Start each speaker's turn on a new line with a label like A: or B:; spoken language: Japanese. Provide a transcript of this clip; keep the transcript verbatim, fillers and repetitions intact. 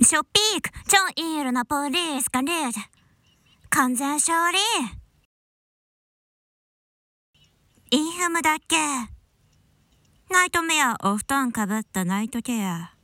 A: ショピーク、超イールなポリースがリード。完全勝利。インフムだっけ。ナイトメアお布団かぶったナイトケア。